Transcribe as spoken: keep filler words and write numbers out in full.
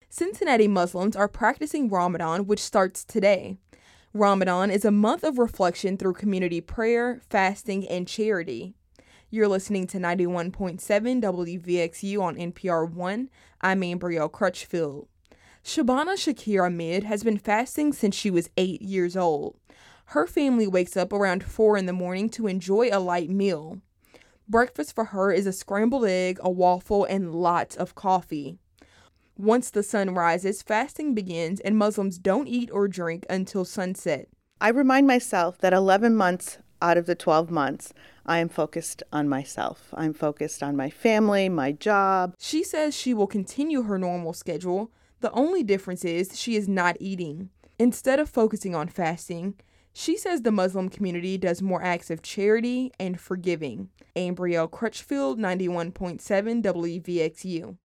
Cincinnati Muslims are practicing Ramadan, which starts today. Ramadan is a month of reflection through community prayer, fasting, and charity. You're listening to ninety-one point seven W V X U on N P R one. I'm Ambrielle Crutchfield. Shabana Shakir Ahmed has been fasting since she was eight years old. Her family wakes up around four in the morning to enjoy a light meal. Breakfast for her is a scrambled egg, a waffle, and lots of coffee. Once the sun rises, fasting begins, and Muslims don't eat or drink until sunset. I remind myself that eleven months out of the twelve months, I am focused on myself. I'm focused on my family, my job. She says she will continue her normal schedule. The only difference is she is not eating. Instead of focusing on fasting, she says the Muslim community does more acts of charity and forgiving. Ambrielle Crutchfield, ninety-one point seven W V X U.